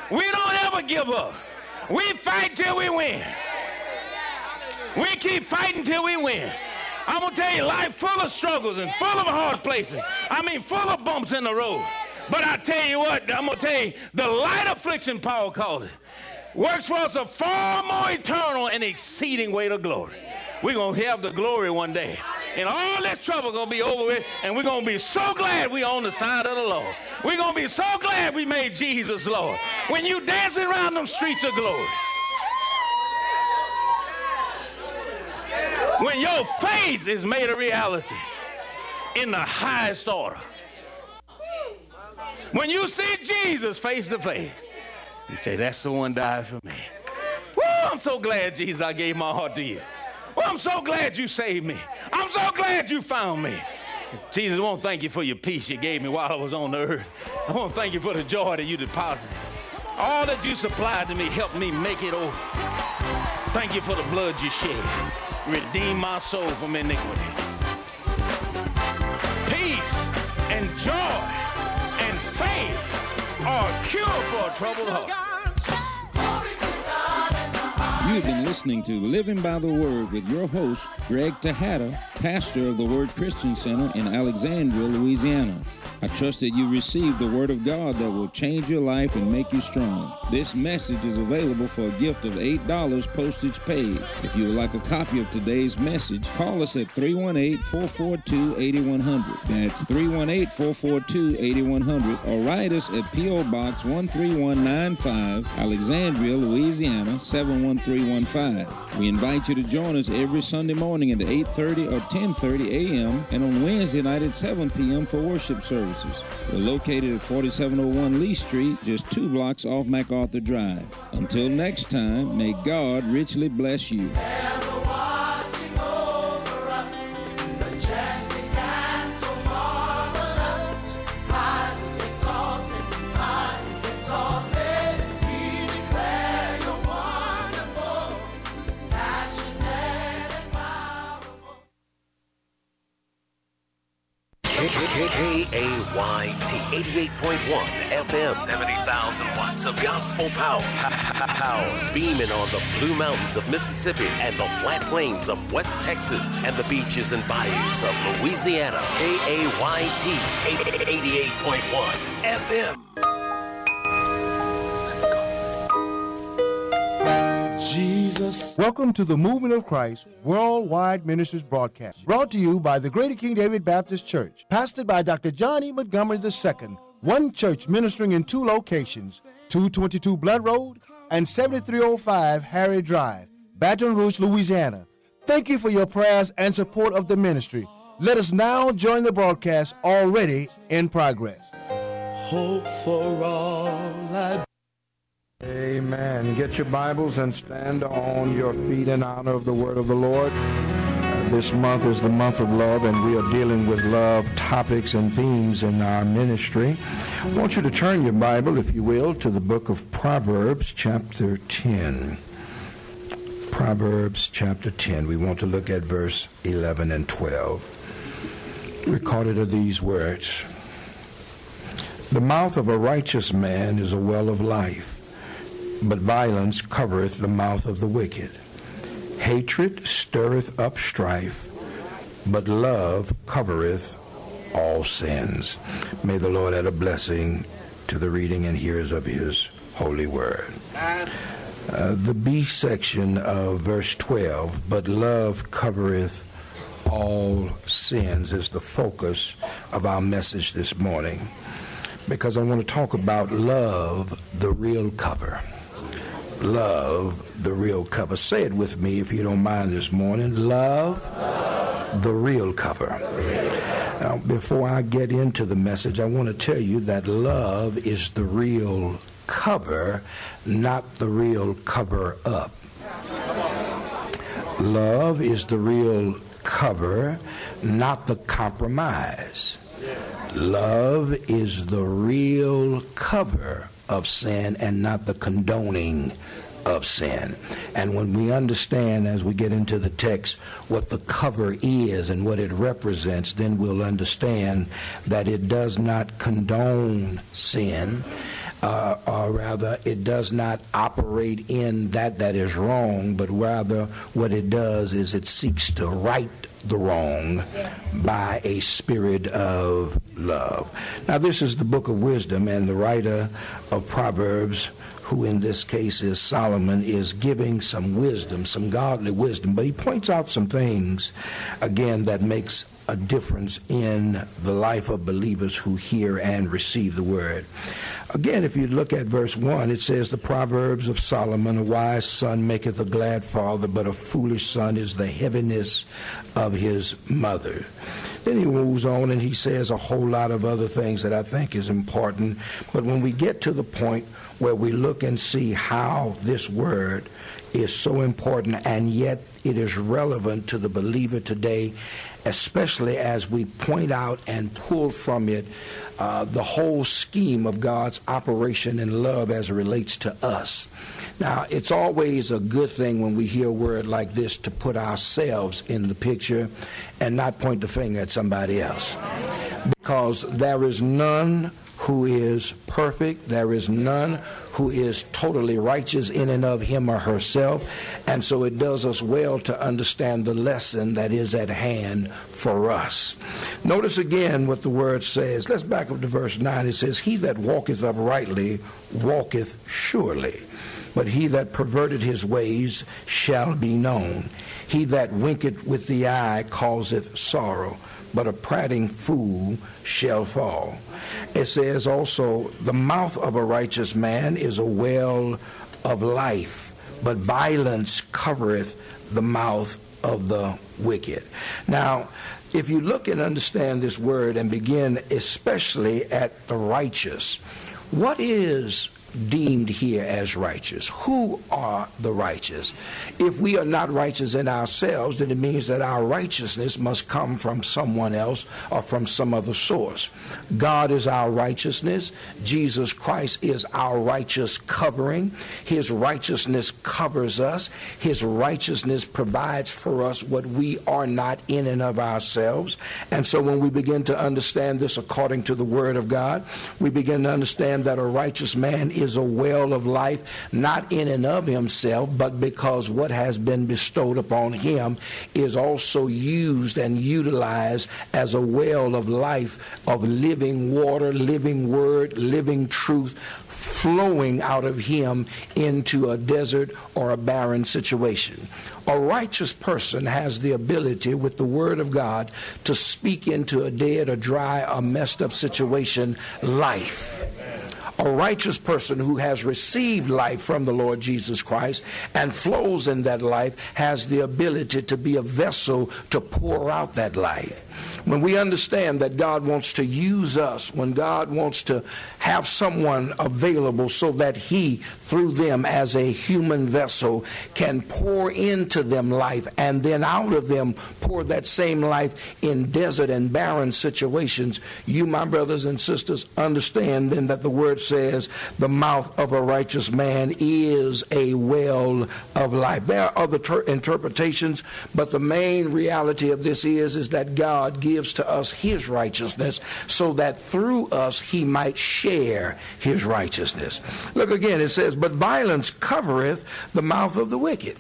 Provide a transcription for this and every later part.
We don't ever give up. We fight till we win. We keep fighting till we win. I'm going to tell you, life full of struggles and full of hard places. I mean, full of bumps in the road. But I tell you what, I'm going to tell you, the light affliction, Paul called it, works for us a far more eternal and exceeding weight of glory. We're going to have the glory one day. And all this trouble going to be over with, and we're going to be so glad we're on the side of the Lord. We're going to be so glad we made Jesus Lord. When you dancing around them streets of glory. When your faith is made a reality in the highest order. When you see Jesus face to face, you say, that's the one died for me. Woo, I'm so glad, Jesus, I gave my heart to you. Well, I'm so glad you saved me. I'm so glad you found me. Jesus, I want to thank you for your peace you gave me while I was on the earth. I want to thank you for the joy that you deposited. All that you supplied to me helped me make it over. Thank you for the blood you shed. Redeem my soul from iniquity. Peace and joy and faith are a cure for a troubled heart. You've been listening to Living by the Word with your host, Greg Tejada, pastor of the Word Christian Center in Alexandria, Louisiana. I trust that you received the Word of God that will change your life and make you strong. This message is available for a gift of $8 postage paid. If you would like a copy of today's message, call us at 318-442-8100. That's 318-442-8100, or write us at P.O. Box 13195, Alexandria, Louisiana 71315. We invite you to join us every Sunday morning at 8:30 or 10:30 a.m. and on Wednesday night at 7 p.m. for worship services. We're located at 4701 Lee Street, just 2 blocks off MacArthur Drive. Until next time, may God richly bless you. KAYT 88.1 FM, 70,000 watts of gospel power. Beaming on the Blue Mountains of Mississippi and the flat plains of West Texas and the beaches and bayous of Louisiana. KAYT 88.1 FM. Jesus. Welcome to the Movement of Christ Worldwide Ministries broadcast, brought to you by the Greater King David Baptist Church, pastored by Dr. John E. Montgomery II, one church ministering in 2 locations, 222 Blood Road and 7305 Harry Drive, Baton Rouge, Louisiana. Thank you for your prayers and support of the ministry. Let us now join the broadcast already in progress. Hope for all I. Amen. Get your Bibles and stand on your feet in honor of the word of the Lord. This month is the month of love, and we are dealing with love topics and themes in our ministry. I want you to turn your Bible, if you will, to the book of Proverbs, chapter 10. Proverbs, chapter 10. We want to look at verse 11 and 12. Recorded are these words. The mouth of a righteous man is a well of life, but violence covereth the mouth of the wicked. Hatred stirreth up strife, but love covereth all sins. May the Lord add a blessing to the reading and hearers of his holy word. The B section of verse 12, but love covereth all sins, is the focus of our message this morning, because I want to talk about love, the real cover. Love, the real cover. Say it with me if you don't mind this morning. Love, the real cover. Now, before I get into the message, I want to tell you that love is the real cover, not the real cover-up. Love is the real cover, not the compromise. Love is the real cover of sin and not the condoning of sin. And when we understand, as we get into the text, what the cover is and what it represents, then we'll understand that it does not condone sin. or rather, it does not operate in that is wrong, but rather what it does is it seeks to right the wrong by a spirit of love. Now, this is the book of wisdom, and the writer of Proverbs, who in this case is Solomon, is giving some wisdom, some godly wisdom, but he points out some things, again, that makes a difference in the life of believers who hear and receive the word. Again, if you look at verse 1, it says, the Proverbs of Solomon, a wise son maketh a glad father, but a foolish son is the heaviness of his mother. Then he moves on and he says a whole lot of other things that I think is important. But when we get to the point where we look and see how this word is so important and yet it is relevant to the believer today, especially as we point out and pull from it the whole scheme of God's operation in love as it relates to us. Now, it's always a good thing when we hear a word like this to put ourselves in the picture and not point the finger at somebody else. Because there is none who is perfect. There is none who is totally righteous in and of him or herself. And so it does us well to understand the lesson that is at hand for us. Notice again what the word says. Let's back up to verse 9. It says, he that walketh uprightly walketh surely, but he that perverted his ways shall be known. He that winketh with the eye causeth sorrow, but a prating fool shall fall. It says also, the mouth of a righteous man is a well of life, but violence covereth the mouth of the wicked. Now, if you look and understand this word and begin especially at the righteous, what is deemed here as righteous? Who are the righteous? If we are not righteous in ourselves, then it means that our righteousness must come from someone else or from some other source. God is our righteousness. Jesus Christ is our righteous covering. His righteousness covers us. His righteousness provides for us what we are not in and of ourselves. And so when we begin to understand this according to the Word of God, we begin to understand that a righteous man is a well of life, not in and of himself, but because what has been bestowed upon him is also used and utilized as a well of life, of living water, living word, living truth, flowing out of him into a desert or a barren situation. A righteous person has the ability with the word of God to speak into a dead or dry or messed up situation life. A righteous person who has received life from the Lord Jesus Christ and flows in that life has the ability to be a vessel to pour out that life. When we understand that God wants to use us, when God wants to have someone available so that he, through them as a human vessel, can pour into them life and then out of them pour that same life in desert and barren situations, you, my brothers and sisters, understand then that the word says the mouth of a righteous man is a well of life. There are other interpretations, but the main reality of this is that God gives to us his righteousness so that through us he might share his righteousness. Look again, it says, but violence covereth the mouth of the wicked.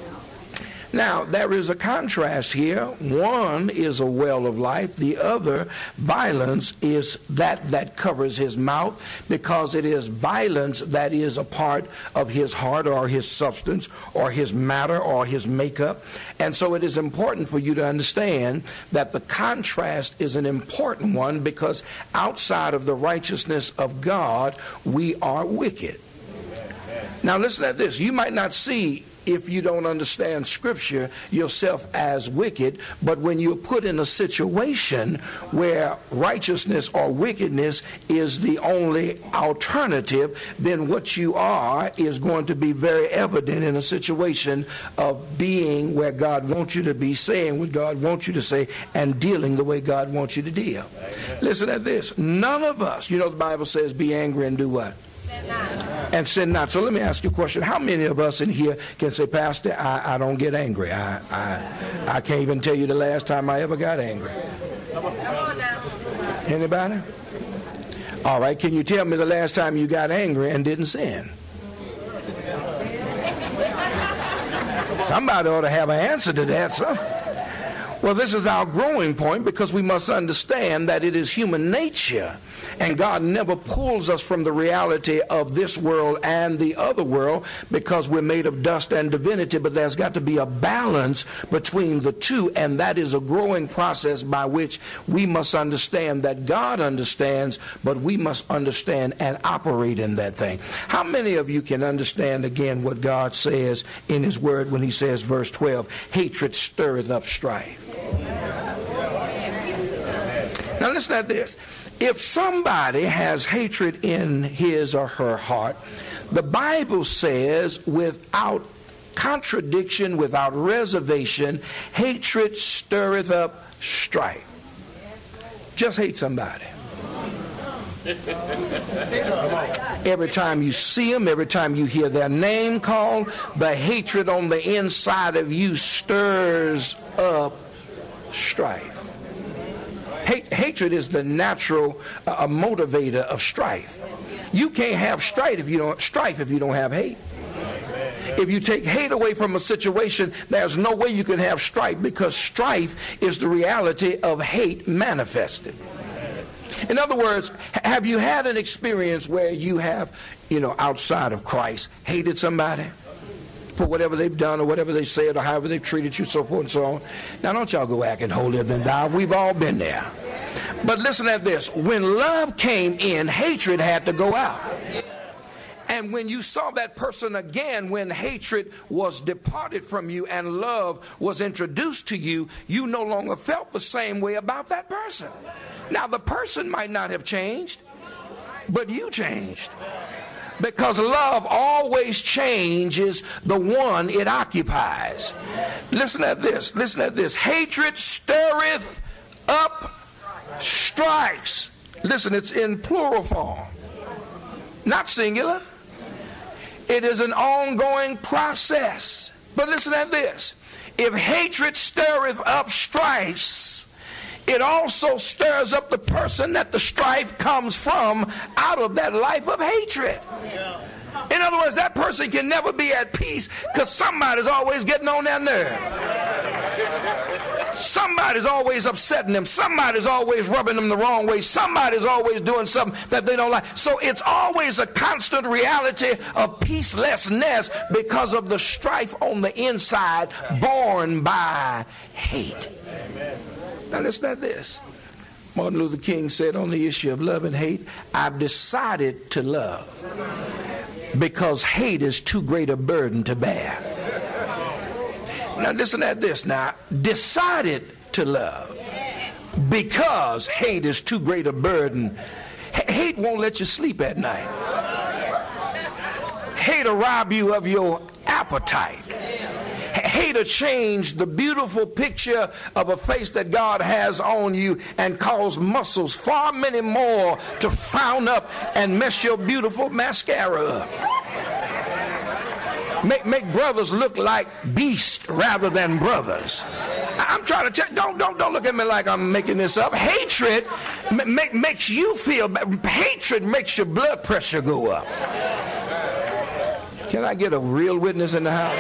Now, there is a contrast here. One is a well of life. The other, violence, is that covers his mouth, because it is violence that is a part of his heart or his substance or his matter or his makeup. And so it is important for you to understand that the contrast is an important one, because outside of the righteousness of God, we are wicked. Now, listen at this. You might not see, if you don't understand Scripture, yourself as wicked, but when you're put in a situation where righteousness or wickedness is the only alternative, then what you are is going to be very evident in a situation of being where God wants you to be, saying what God wants you to say, and dealing the way God wants you to deal. Amen. Listen at this. None of us, you know the Bible says, be angry and do what? And sin not. So let me ask you a question. How many of us in here can say, Pastor, I don't get angry. I can't even tell you the last time I ever got angry. Come on now. Anybody? All right, can you tell me the last time you got angry and didn't sin? Somebody ought to have an answer to that, son. Well, this is our growing point, because we must understand that it is human nature, and God never pulls us from the reality of this world and the other world, because we're made of dust and divinity. But there's got to be a balance between the two, and that is a growing process by which we must understand that God understands, but we must understand and operate in that thing. How many of you can understand again what God says in his word when he says, verse 12, hatred stirreth up strife? Now listen at this. If somebody has hatred in his or her heart, the Bible says without contradiction, without reservation, hatred stirreth up strife. Just hate somebody. Every time you see them, every time you hear their name called, the hatred on the inside of you stirs up strife. Hatred is the natural motivator of strife. You can't have strife if you don't have hate. If you take hate away from a situation, there's no way you can have strife, because strife is the reality of hate manifested. In other words, have you had an experience where you have, outside of Christ, hated somebody for whatever they've done or whatever they said or however they've treated you, so forth and so on? Now, don't y'all go acting holier than thou. We've all been there. But listen at this. When love came in, hatred had to go out. And when you saw that person again, when hatred was departed from you and love was introduced to you, you no longer felt the same way about that person. Now, the person might not have changed, but you changed. Because love always changes the one it occupies. Listen at this. Listen at this. Hatred stirreth up strifes. Listen, it's in plural form, not singular. It is an ongoing process. But listen at this. If hatred stirreth up strifes, it also stirs up the person that the strife comes from out of that life of hatred. In other words, that person can never be at peace, because somebody's always getting on their nerve. Somebody's always upsetting them. Somebody's always rubbing them the wrong way. Somebody's always doing something that they don't like. So it's always a constant reality of peacelessness because of the strife on the inside born by hate. Now listen to this. Martin Luther King said on the issue of love and hate, I've decided to love because hate is too great a burden to bear. Now listen at this now. Decided to love because hate is too great a burden. Hate won't let you sleep at night. Hate will rob you of your appetite. Hate will change the beautiful picture of a face that God has on you and cause muscles far many more to frown up and mess your beautiful mascara up. Make brothers look like beasts rather than brothers. I'm trying to tell you, don't look at me like I'm making this up. Hatred makes you feel bad. Hatred makes your blood pressure go up. Can I get a real witness in the house?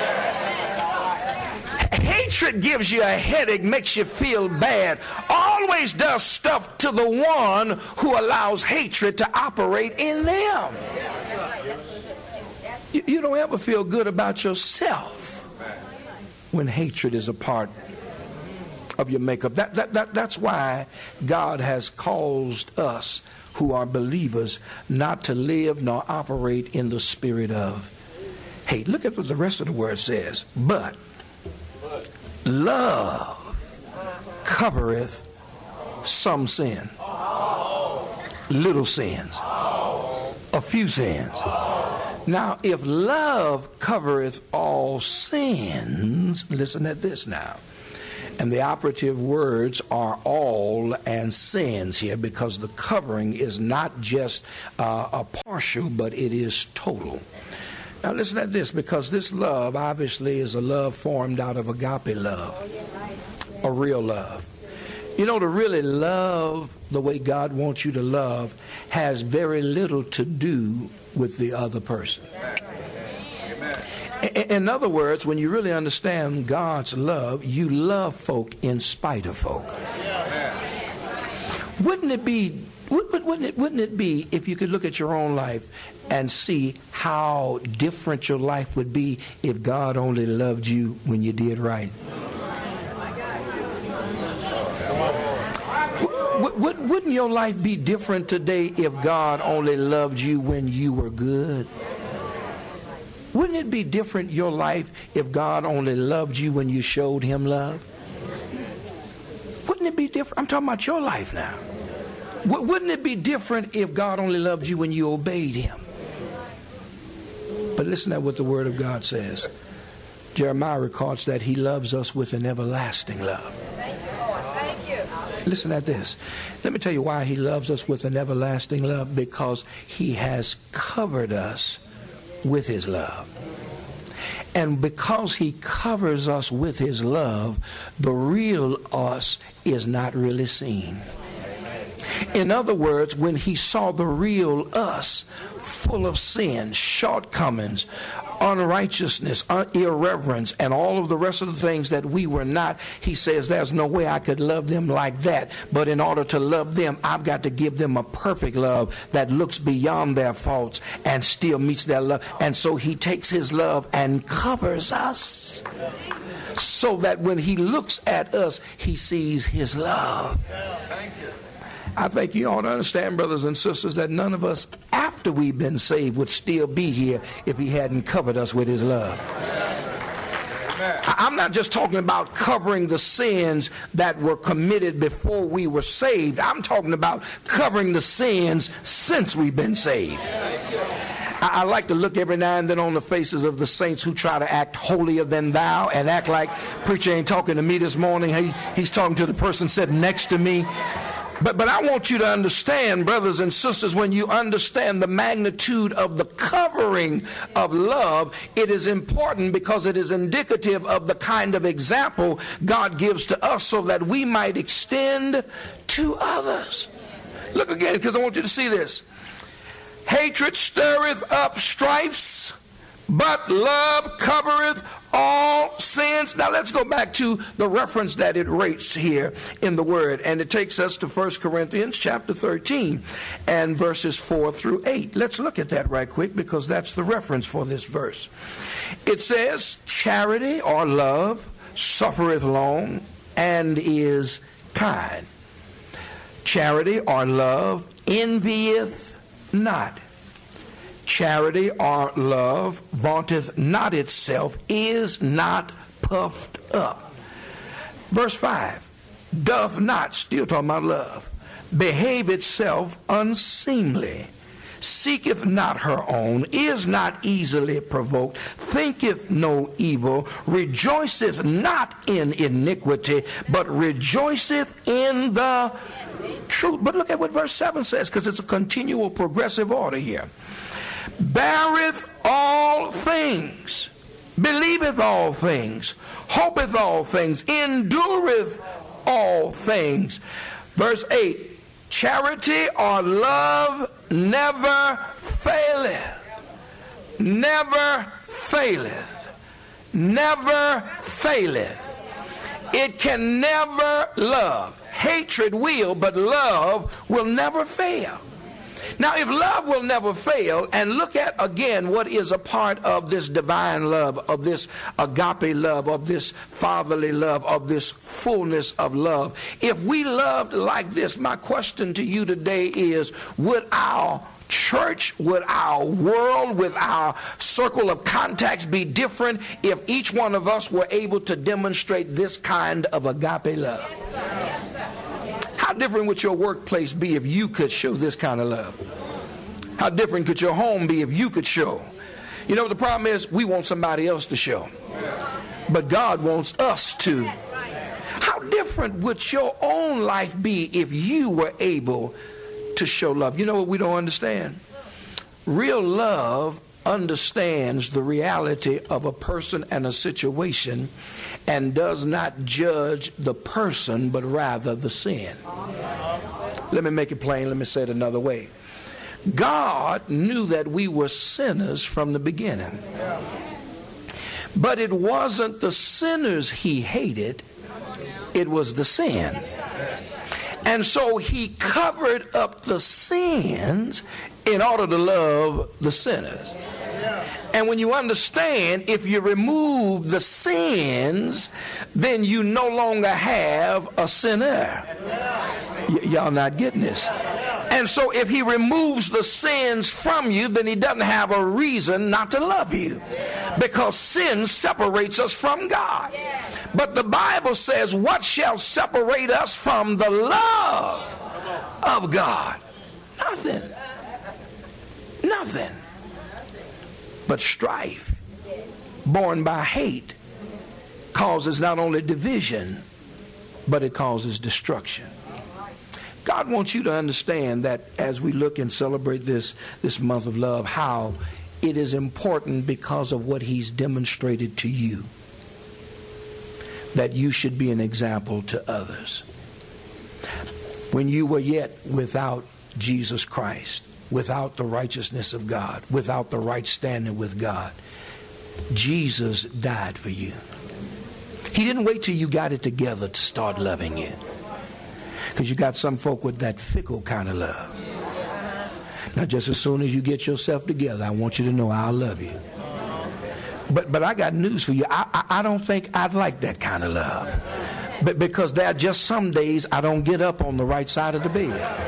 Hatred gives you a headache, makes you feel bad, always does stuff to the one who allows hatred to operate in them. You don't ever feel good about yourself when hatred is a part of your makeup. That's why God has caused us who are believers not to live nor operate in the spirit of hate. Look at what the rest of the word says. But love covereth some sin, little sins, a few sins. Now, if love covereth all sins, listen at this now. And the operative words are all and sins here, because the covering is not just a partial, but it is total. Now listen at this, because this love obviously is a love formed out of agape love, a real love. You know, to really love the way God wants you to love has very little to do with the other person. In other words, when you really understand God's love, you love folk in spite of folk. Wouldn't it be if you could look at your own life and see how different your life would be if God only loved you when you did right? Wouldn't your life be different today if God only loved you when you were good? Wouldn't it be different, your life, if God only loved you when you showed him love? Wouldn't it be different? I'm talking about your life now. Wouldn't it be different if God only loved you when you obeyed him? But listen to what the Word of God says. Jeremiah records that he loves us with an everlasting love. Listen at this. Let me tell you why he loves us with an everlasting love. Because he has covered us with his love. And because he covers us with his love, the real us is not really seen. In other words, when he saw the real us, full of sin, shortcomings, unrighteousness, irreverence, and all of the rest of the things that we were not, he says, there's no way I could love them like that. But in order to love them, I've got to give them a perfect love that looks beyond their faults and still meets their love. And so he takes his love and covers us so that when he looks at us, he sees his love. I think you ought to understand, brothers and sisters, that none of us, after we've been saved, would still be here if he hadn't covered us with his love. I'm not just talking about covering the sins that were committed before we were saved. I'm talking about covering the sins since we've been saved. I like to look every now and then on the faces of the saints who try to act holier than thou and act like preacher ain't talking to me this morning. He's talking to the person sitting next to me. But I want you to understand, brothers and sisters, when you understand the magnitude of the covering of love, it is important because it is indicative of the kind of example God gives to us so that we might extend to others. Look again, because I want you to see this. Hatred stirreth up strifes, but love covereth all sins. Now let's go back to the reference that it rates here in the Word. And it takes us to 1 Corinthians chapter 13 and verses 4 through 8. Let's look at that right quick because that's the reference for this verse. It says, charity or love suffereth long and is kind. Charity or love envieth not. Charity or love vaunteth not itself, is not puffed up. Verse 5, doth not, still talking about love, behave itself unseemly, seeketh not her own, is not easily provoked, thinketh no evil, rejoiceth not in iniquity, but rejoiceth in the truth. But look at what verse 7 says, because it's a continual progressive order here. Beareth all things, believeth all things, hopeth all things, endureth all things. Verse 8, charity or love never faileth, never faileth, never faileth. It can never love. Hatred will, but love will never fail. Now, if love will never fail, and look at again what is a part of this divine love, of this agape love, of this fatherly love, of this fullness of love. If we loved like this, my question to you today is, would our church, would our world, would our circle of contacts be different if each one of us were able to demonstrate this kind of agape love? How different would your workplace be if you could show this kind of love? How different could your home be if you could show? You know, the problem is we want somebody else to show, but God wants us to. How different would your own life be if you were able to show love? You know what we don't understand? Real love understands the reality of a person and a situation and does not judge the person, but rather the sin. Let me make it plain. Let me say it another way. God knew that we were sinners from the beginning. But it wasn't the sinners he hated, it was the sin. And so he covered up the sins in order to love the sinners. And when you understand, if you remove the sins, then you no longer have a sinner. Y'all not getting this. And so if he removes the sins from you, then he doesn't have a reason not to love you, because sin separates us from God. But the Bible says, what shall separate us from the love of God? Nothing. Nothing. But strife, born by hate, causes not only division, but it causes destruction. God wants you to understand that as we look and celebrate this month of love, how it is important because of what he's demonstrated to you, that you should be an example to others. When you were yet without Jesus Christ, without the righteousness of God, without the right standing with God, Jesus died for you. He didn't wait till you got it together to start loving you. Because you got some folk with that fickle kind of love. Now, just as soon as you get yourself together, I want you to know I'll love you. But I got news for you. I don't think I'd like that kind of love. But because there are just some days I don't get up on the right side of the bed.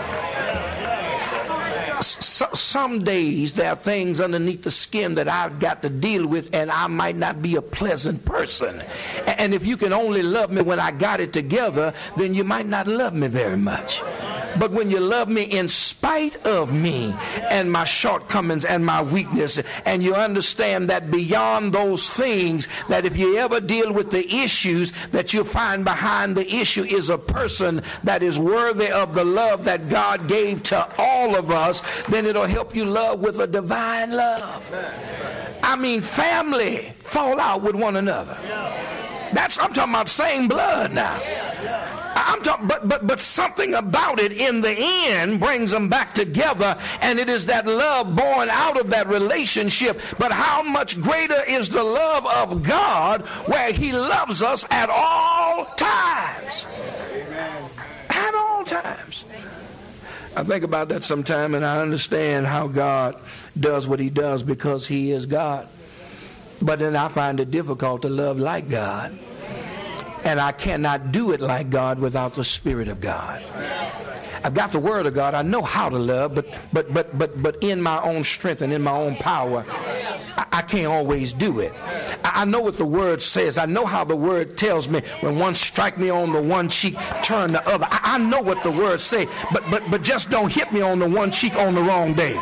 Some days there are things underneath the skin that I've got to deal with, and I might not be a pleasant person. And if you can only love me when I got it together, then you might not love me very much. But when you love me in spite of me and my shortcomings and my weakness, and you understand that beyond those things, that if you ever deal with the issues, that you'll find behind the issue is a person that is worthy of the love that God gave to all of us, then it'll help you love with a divine love. I mean, family fall out with one another. I'm talking about same blood now. I'm talking, but something about it in the end brings them back together, and it is that love born out of that relationship. But how much greater is the love of God, where he loves us at all times. At all times. I think about that sometime, and I understand how God does what he does because he is God. But then I find it difficult to love like God. And I cannot do it like God without the Spirit of God. I've got the Word of God. I know how to love, but in my own strength and in my own power, I can't always do it. I know what the Word says. I know how the Word tells me when one strike me on the one cheek, turn the other. I know what the Word say, but just don't hit me on the one cheek on the wrong day.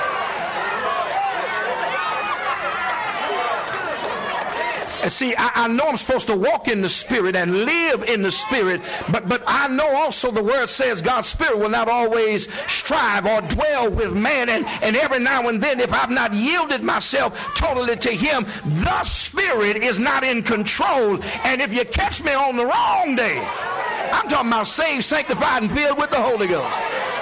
And see, I know I'm supposed to walk in the Spirit and live in the Spirit, but I know also the Word says God's Spirit will not always strive or dwell with man, and every now and then, if I've not yielded myself totally to him, the Spirit is not in control. And if you catch me on the wrong day, I'm talking about saved, sanctified, and filled with the Holy Ghost,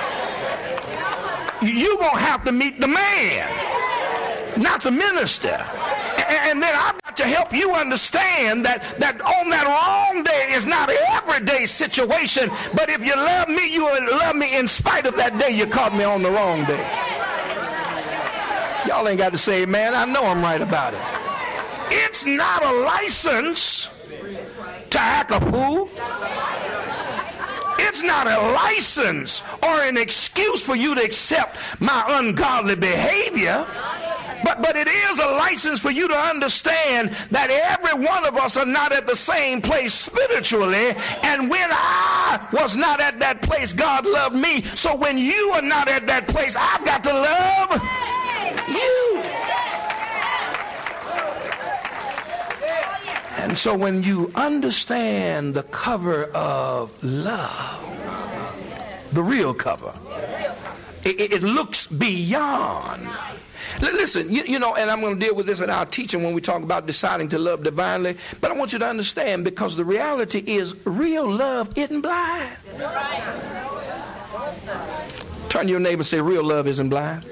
you're going to have to meet the man, not the minister. And then I've got to help you understand that on that wrong day is not an everyday situation, but if you love me, you will love me in spite of that day you caught me on the wrong day. Y'all ain't got to say, man, I know I'm right about it. It's not a license to act a fool. It's not a license or an excuse for you to accept my ungodly behavior. But it is a license for you to understand that every one of us are not at the same place spiritually. And when I was not at that place, God loved me. So when you are not at that place, I've got to love you. And so when you understand the cover of love, the real cover, it looks beyond Listen, you know, and I'm going to deal with this in our teaching when we talk about deciding to love divinely. But I want you to understand, because the reality is real love isn't blind. Turn to your neighbor and say, real love isn't blind.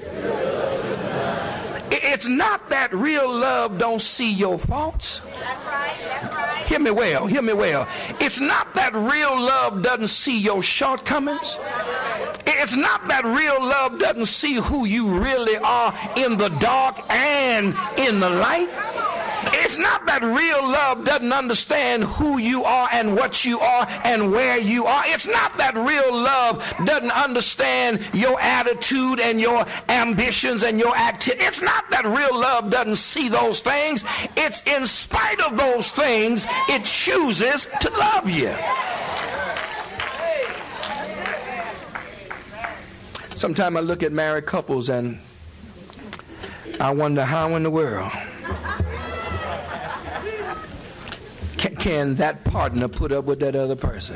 It's not that real love don't see your faults. That's right. That's right. Hear me well. Hear me well. It's not that real love doesn't see your shortcomings. It's not that real love doesn't see who you really are in the dark and in the light. It's not that real love doesn't understand who you are and what you are and where you are. It's not that real love doesn't understand your attitude and your ambitions and your activity. It's not that real love doesn't see those things. It's in spite of those things, it chooses to love you. Sometimes I look at married couples and I wonder how in the world can that partner put up with that other person?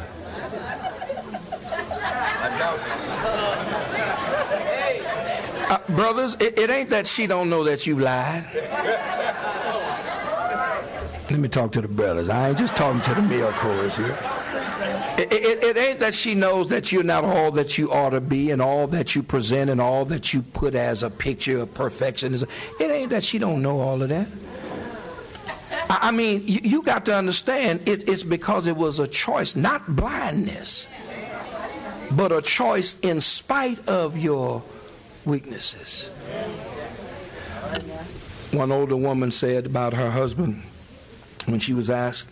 Brothers, it ain't that she don't know that you lied. Let me talk to the brothers. I ain't just talking to the male chorus here. It ain't that she knows that you're not all that you ought to be and all that you present and all that you put as a picture of perfectionism. It ain't that she don't know all of that. I mean, you got to understand, it's because it was a choice, not blindness, but a choice in spite of your weaknesses. One older woman said about her husband when she was asked,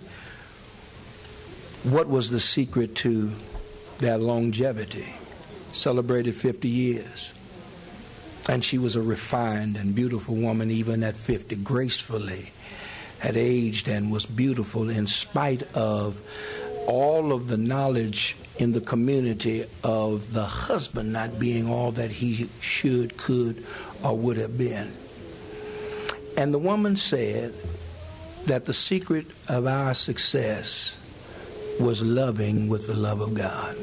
what was the secret to their longevity? Celebrated 50 years. And she was a refined and beautiful woman, even at 50, gracefully had aged and was beautiful in spite of all of the knowledge in the community of the husband not being all that he should, could, or would have been. And the woman said that the secret of our success was loving with the love of God.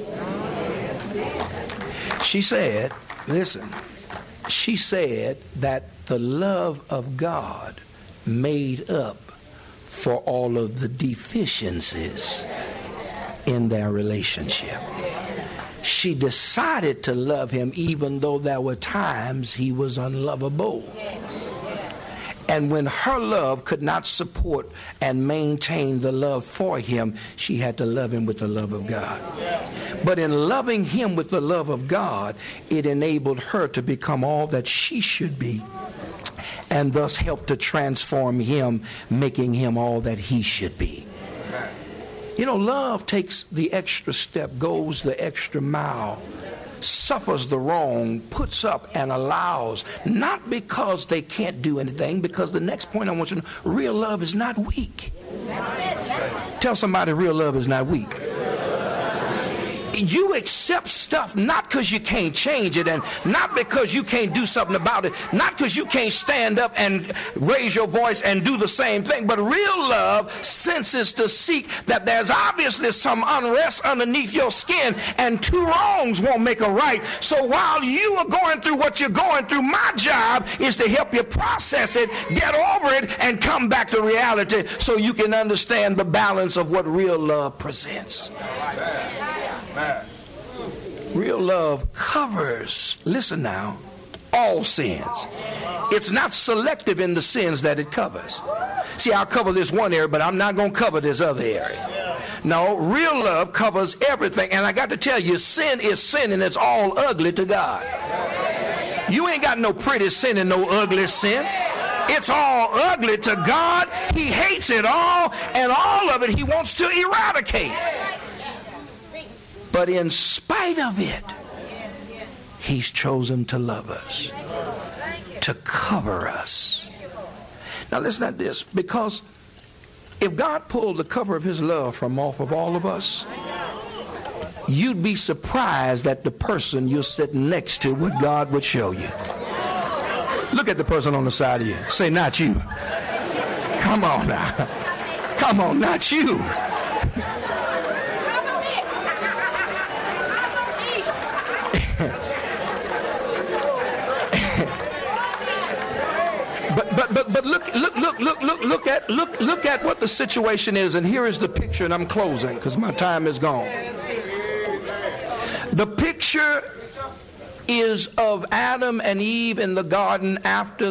She said, listen, she said that the love of God made up for all of the deficiencies in their relationship. She decided to love him even though there were times he was unlovable. And when her love could not support and maintain the love for him, she had to love him with the love of God. But in loving him with the love of God, it enabled her to become all that she should be, and thus help to transform him, making him all that he should be. You know, love takes the extra step, goes the extra mile, suffers the wrong, puts up and allows, not because they can't do anything, because the next point I want you to know, real love is not weak. Tell somebody real love is not weak. You accept stuff not because you can't change it, and not because you can't do something about it, not because you can't stand up and raise your voice and do the same thing, but real love senses to seek that there's obviously some unrest underneath your skin, and two wrongs won't make a right. So while you are going through what you're going through, my job is to help you process it, get over it, and come back to reality so you can understand the balance of what real love presents. Real love covers, listen now, all sins. It's not selective in the sins that it covers. See, I'll cover this one area, but I'm not going to cover this other area. No, real love covers everything. And I got to tell you, sin is sin, and it's all ugly to God. You ain't got no pretty sin and no ugly sin. It's all ugly to God. He hates it all, and all of it he wants to eradicate. But in spite of it, he's chosen to love us, to cover us. Now listen at this, because if God pulled the cover of his love from off of all of us, you'd be surprised at the person you're sitting next to, what God would show you. Look at the person on the side of you. Say, not you. Come on now. Come on, not you. But look at what the situation is, and here is the picture, and I'm closing because my time is gone. The picture is of Adam and Eve in the garden after